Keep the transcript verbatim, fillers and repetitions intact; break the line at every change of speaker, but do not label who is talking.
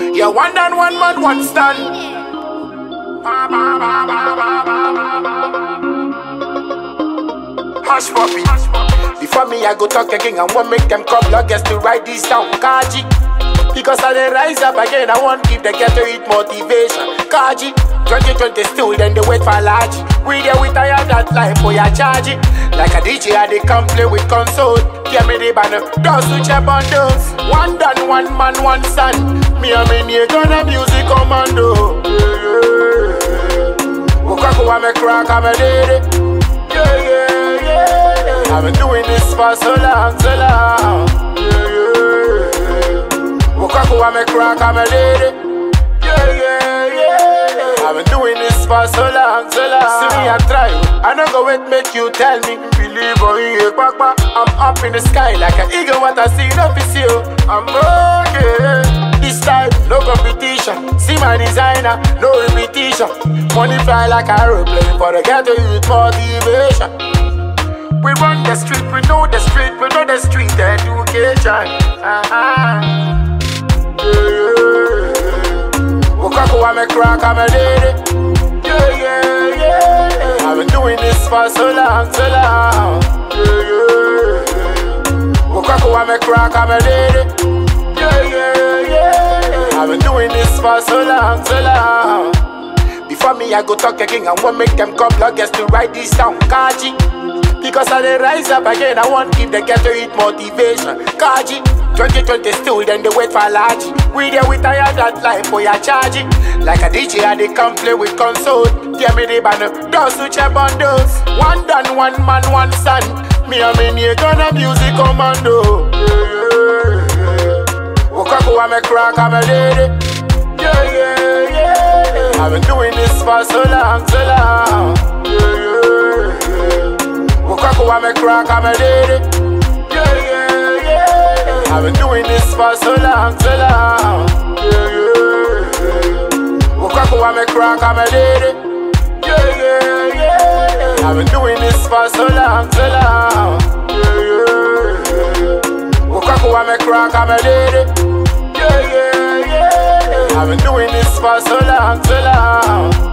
Yeah, one and one man, one stand. Hush puppy. Before me, I go talk again. I want make them come bloggers to write this down. Kaji. Because I dey rise up again. I want give the ghetto it motivation. Kaji. twenty twenty still, then they wait for large. We there we tired that life for your charge it. Like a D J, I they come play with console. Give me the banner, those switch up on those. One done, one man, one son. Me and me near gonna music commando. Wakaku I me crack, I'm a lady. Yeah, yeah, yeah. I've been doing this for so long, so long. Yeah, yeah. Wakaku I me crack, I'm a lady. Yeah, yeah, yeah. I've been doing this for so long, so long. See me, I try. I don't go wait, make you tell me. Believe or you, papa. I'm up in the sky like an eagle. What I see, no see you. I'm okay. This time, no competition. See my designer, no repetition. Money fly like an aeroplane for the ghetto youth motivation. We run the street, we know the street, we know the street education. Uh-huh. Yeah. Wakaku, I'm a crack, I'm a lady. Yeah, yeah, yeah. I've been doing this for so long, so long. Yeah, yeah. Wakaku, I'm a crack, I'm a lady. Yeah, yeah, yeah. I've been doing this for so long, so long. Before me, I go talk again. I want make them come bloggers to write this down. Kaji. Because I dey rise up again. I want give the ghetto it motivation. Kaji. twenty twenty still, then they wait for large. We there we tired that life for your charge it. Like a D J, I they come play with console. Give me the banner, those switch up on those. One done, one man, one son. Me and me near gonna music commando. Yeah, yeah, yeah. Wakaku, I'm a crack, I'm a lady. Yeah, yeah, yeah. I've been doing this for so long, so long. Yeah, yeah, yeah. Wakaku, I'm a crack, I'm a lady. Yeah, yeah, yeah. I've been doing this for so long, so long. Yeah, yeah, yeah. Wakaku, I'm a crack, I'm a lady. Yeah, yeah, yeah. I've been doing this for so long, so long. Yeah, yeah, yeah. Wakaku, I'm a crack, I'm a lady. Yeah, yeah, yeah. I've been doing this for so long, so long.